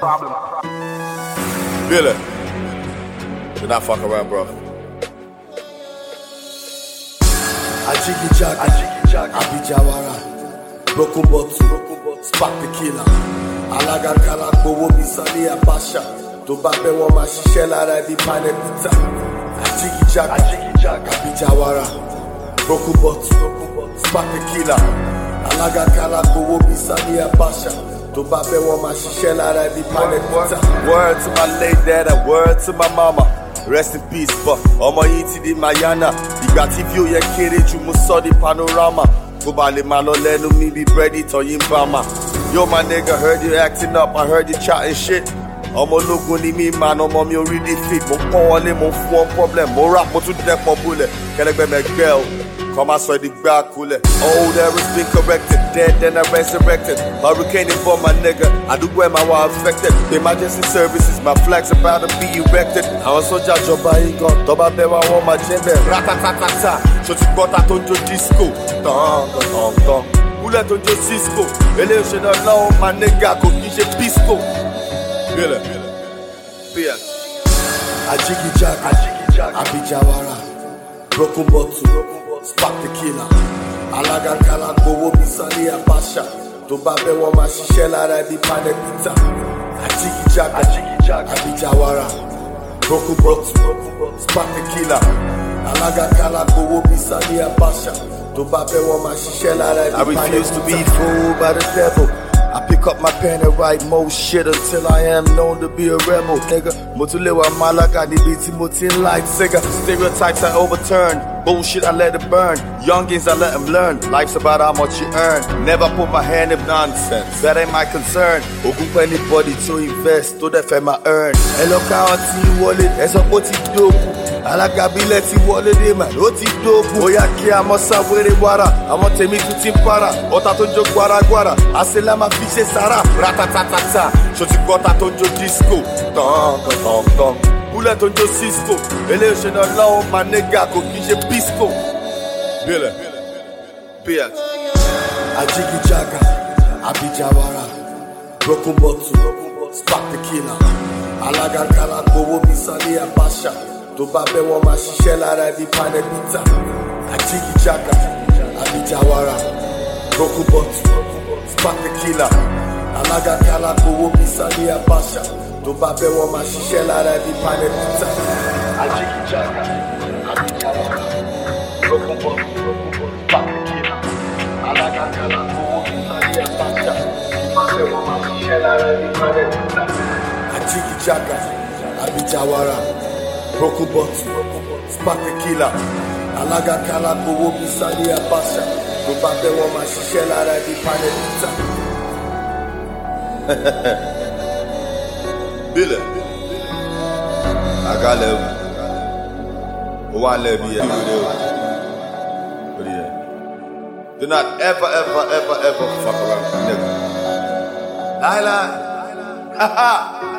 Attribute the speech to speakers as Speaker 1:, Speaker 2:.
Speaker 1: Billy, do not fuck around, bro.
Speaker 2: Ajiki Jaga, Abijawara, Broken Bottle, Spark the Killer, Alaga Kala, Kowo Bisani Abasha, Tobabe Woma Shishela Radi Panepita, Ajiki Jaga, Abijawara, Broken Bottle, Spark the Killer, Alaga Kala, Kowo Bisani Abasha, Tobabe Woma Shishela Radi Panepita.
Speaker 1: Word to my late dad and word to my mama. Rest in peace, but ọmọ yìí ti di Mayana. Ìgbà tí bí ó yẹ kéré jù mú sọ di panorama. Kó ba lè máa lọ lẹ́nu mi bí búrẹ́dì tọ̀yìn bá ma. Yo my nigga, heard you acting up, I heard you chatting shit. Ọmọ ológun ni mí man, ọmọ mi ò rí di fit. Mo pọ́n wọlé, mo fún wọn problem. Mo rap, mo tún dẹ́pọ̀ bulẹ̀. Kẹlẹ́gbẹ́ mẹ́gbẹ́ o. Come I swear the back cooler. Old errors been corrected, dead then I resurrected. Hurricane for my nigga, I do where my war affected. The emergency services, my flags about to be erected. I was so judge of by gun, Toba Bewa on my gender. Ratatatata, so to got that on your disco. Dong. Bullet on your Cisco. Elation alone, my nigga, go eat a pisco. Billy.
Speaker 2: Ajiki Jaga, Abijawara, Broken Bottle, Spark the Killer, Alaga Kala, Kowo Bisani Abasha, Tobabe Woma Shishela Radi Panepita, Ajiki Jaga, Abijawara, Broken Bottle, Spark the Killer, Alaga Kala, Kowo Bisani Abasha, Tobabe Woma Shishela Radi Panepita. I refuse to be fooled by the devil. I pick up my pen and write more shit until I am known to be a rebel, nigga. Motulewa Malaga, the BT Mutin light figure. Stereotypes I overturn, bullshit I let it burn. Youngins I let them learn, life's about how much you earn. Never put my hand in nonsense, that ain't my concern. Ogun for anybody to invest, to that my earn. Hello, County wallet, that's what you do. Alagabile ti wọlé dé man, ó ti dógún. Ó yá kí a mọ́ sáwéré wàrà, àwọn tèmi tún ti ń para. Ọ̀tá tó ń jó gbaragbara, àṣẹlá máa fi ṣe sára. Ratatatata, ṣó ti gbọ́ta tó ń jó disco. Tán. Bullet tó ń jó Cisco. Eléyìí ṣe náà lọ́wọ́ máa nẹ́gà kò kí ṣe pisco.
Speaker 1: Billy.
Speaker 2: Ajiki Jaga, Abijawara, Broken Bottle, Spark the Killer, Alaga Kala, Kowo Bisani Abasha, Tobabe Woma Shishela Radi Panepita, Ajiki Jaga, Abijawara, Broken Bottle, Spark the Killer, Alaga Kala, Kowo Bisani Abasha, Tobabe Woma Shishela Radi Panepita, Ajiki Jaga, Abijawara, Broken Bottle, Spark the Killer, Alaga Kala, Kowo Bisani Abasha, Tobabe Woma Shishela Radi Panepita, Ajiki Jaga, Abijawara, Broken Bottle, Spark the Killer, Alaga Kala, Kowo Bisani Abasha, Tobabe Woma Shishela Radi Panepita.
Speaker 1: Billy, I got love. Oh, I love you. But yeah, do not ever fuck around with a nigga. Lie. Ha ha.